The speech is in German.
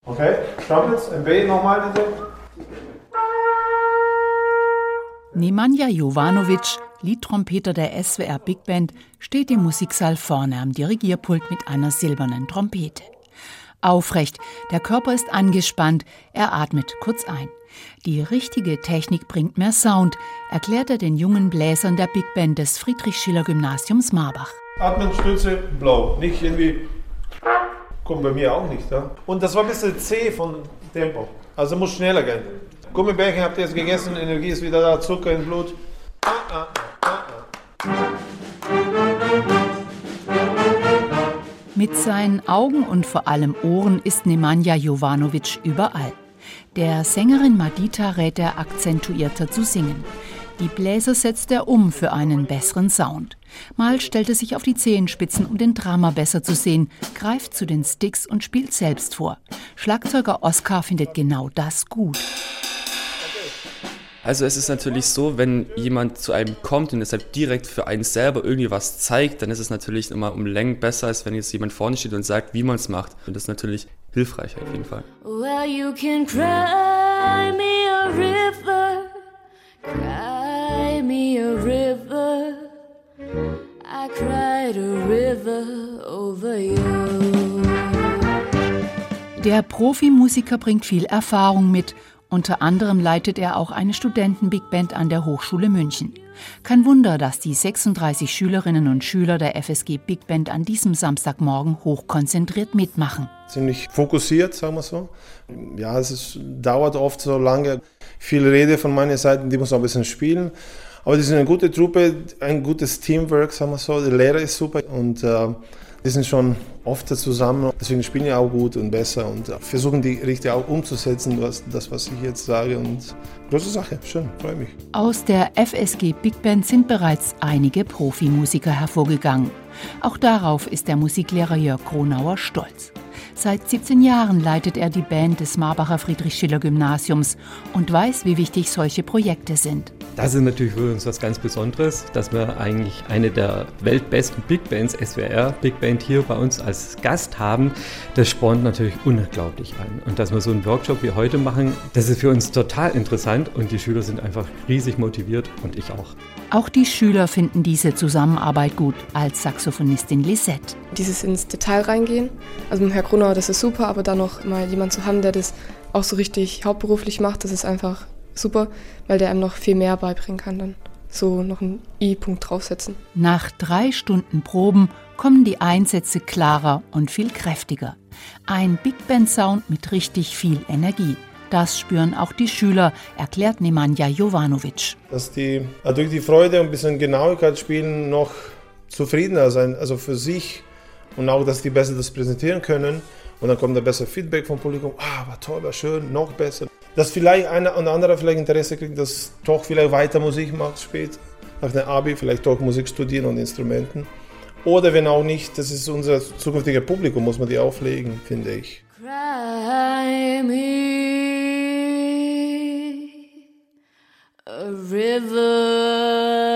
Okay, stopp jetzt. B nochmal bitte. Nemanja Jovanovic, Leadtrompeter der SWR Big Band, steht im Musiksaal vorne am Dirigierpult mit einer silbernen Trompete. Aufrecht, der Körper ist angespannt, er atmet kurz ein. Die richtige Technik bringt mehr Sound, erklärt er den jungen Bläsern der Big Band des Friedrich-Schiller-Gymnasiums Marbach. Atmen, Stütze, blau. Nicht irgendwie, kommt bei mir auch nicht. Ja? Und das war ein bisschen C von Tempo, also muss schneller gehen. Gummibärchen habt ihr jetzt gegessen, Energie ist wieder da, Zucker im Blut. Mit seinen Augen und vor allem Ohren ist Nemanja Jovanovic überall. Der Sängerin Madita rät er, akzentuierter zu singen. Die Bläser setzt er um für einen besseren Sound. Mal stellt er sich auf die Zehenspitzen, um den Drummer besser zu sehen, greift zu den Sticks und spielt selbst vor. Schlagzeuger Oskar findet genau das gut. Also es ist natürlich so, wenn jemand zu einem kommt und deshalb direkt für einen selber irgendwie was zeigt, dann ist es natürlich immer um Längen besser, als wenn jetzt jemand vorne steht und sagt, wie man es macht. Und das ist natürlich hilfreich auf jeden Fall. Well, you can cry me a river, cry me a river, I cried a river over you. Der Profimusiker bringt viel Erfahrung mit. Unter anderem leitet er auch eine Studenten-Big-Band an der Hochschule München. Kein Wunder, dass die 36 Schülerinnen und Schüler der FSG Big Band an diesem Samstagmorgen hochkonzentriert mitmachen. Ziemlich fokussiert, sagen wir so. Ja, dauert oft so lange. Viel Rede von meiner Seite, die muss auch ein bisschen spielen. Aber die sind eine gute Truppe, ein gutes Teamwork, sagen wir so. Der Lehrer ist super und die sind schon oft zusammen, deswegen spielen die auch gut und besser und versuchen die richtig auch umzusetzen, was ich jetzt sage. Und große Sache, schön, freue mich. Aus der FSG Big Band sind bereits einige Profimusiker hervorgegangen. Auch darauf ist der Musiklehrer Jörg Kronauer stolz. Seit 17 Jahren leitet er die Band des Marbacher Friedrich-Schiller-Gymnasiums und weiß, wie wichtig solche Projekte sind. Das ist natürlich für uns was ganz Besonderes, dass wir eigentlich eine der weltbesten Big Bands, SWR Big Band, hier bei uns als Gast haben. Das spornt natürlich unglaublich an. Und dass wir so einen Workshop wie heute machen, das ist für uns total interessant und die Schüler sind einfach riesig motiviert und ich auch. Auch die Schüler finden diese Zusammenarbeit gut, als Saxophonistin Lisette. Dieses ins Detail reingehen, also mit Herrn Kronauer, das ist super, aber dann noch mal jemanden zu haben, der das auch so richtig hauptberuflich macht, das ist einfach super, weil der einem noch viel mehr beibringen kann dann. So noch einen I-Punkt draufsetzen. Nach 3 Stunden Proben kommen die Einsätze klarer und viel kräftiger. Ein Big Band Sound mit richtig viel Energie. Das spüren auch die Schüler, erklärt Nemanja Jovanovic. Dass die durch die Freude und ein bisschen Genauigkeit spielen noch zufriedener sein, also für sich und auch, dass die besser das präsentieren können. Und dann kommt da besser Feedback vom Publikum. War toll, war schön, noch besser. Dass vielleicht einer und andere vielleicht Interesse kriegt, dass doch vielleicht weiter Musik macht später. Nach dem Abi vielleicht doch Musik studieren und Instrumenten. Oder wenn auch nicht, das ist unser zukünftiger Publikum, muss man die auflegen, finde ich. Cry me a river.